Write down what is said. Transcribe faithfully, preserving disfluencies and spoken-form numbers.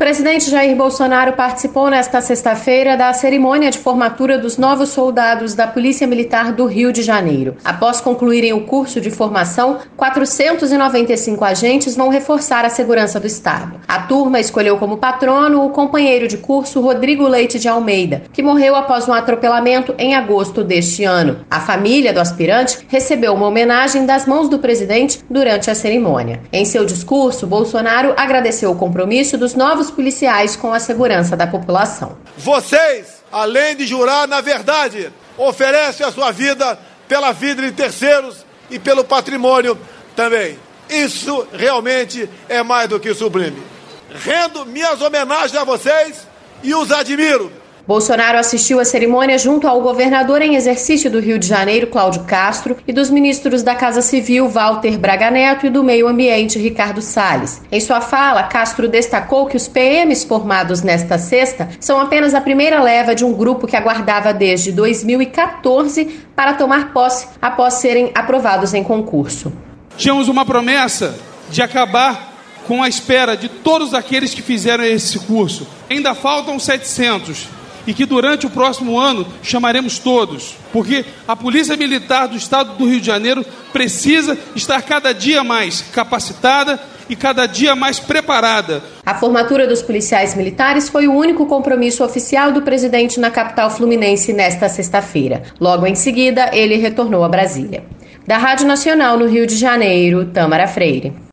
presidente Jair Bolsonaro participou nesta sexta-feira da cerimônia de formatura dos novos soldados da Polícia Militar do Rio de Janeiro. Após concluírem o curso de formação, quatrocentos e noventa e cinco agentes vão reforçar a segurança do Estado. A turma escolheu como patrono o companheiro de curso Rodrigo Leite de Almeida, que morreu após um atropelamento em agosto deste ano. A família do aspirante recebeu uma homenagem das mãos do presidente durante a cerimônia. Em seu discurso, Bolsonaro agradeceu o compromisso dos novos policiais com a segurança da população. Vocês, além de jurar na verdade, oferecem a sua vida pela vida de terceiros e pelo patrimônio também. Isso realmente é mais do que sublime. Rendo minhas homenagens a vocês e os admiro. Bolsonaro assistiu à cerimônia junto ao governador em exercício do Rio de Janeiro, Cláudio Castro, e dos ministros da Casa Civil, Walter Braga Neto, e do Meio Ambiente, Ricardo Salles. Em sua fala, Castro destacou que os P Ms formados nesta sexta são apenas a primeira leva de um grupo que aguardava desde dois mil e quatorze para tomar posse após serem aprovados em concurso. Tínhamos uma promessa de acabar com a espera de todos aqueles que fizeram esse curso. Ainda faltam setecentos. E que durante o próximo ano chamaremos todos, porque a Polícia Militar do Estado do Rio de Janeiro precisa estar cada dia mais capacitada e cada dia mais preparada. A formatura dos policiais militares foi o único compromisso oficial do presidente na capital fluminense nesta sexta-feira. Logo em seguida, ele retornou a Brasília. Da Rádio Nacional no Rio de Janeiro, Tâmara Freire.